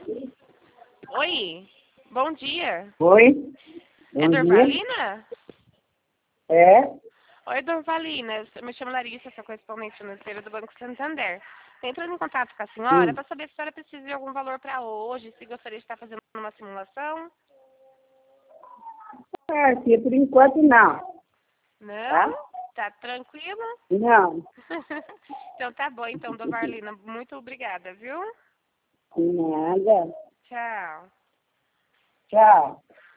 Oi, bom dia. Oi? É Bom dia. Dorvalina? É? Oi, Dorvalina. Eu me chamo Larissa, sou correspondente financeira do Banco Santander. Estou entrando em contato com a senhora para saber se a senhora precisa de algum valor para hoje, se gostaria de estar fazendo uma simulação. Tia, por enquanto não. Não? Tá? Tá tranquilo? Não. Então tá bom, então, Dorvalina. Muito obrigada, viu? Nada. Tchau. Tchau.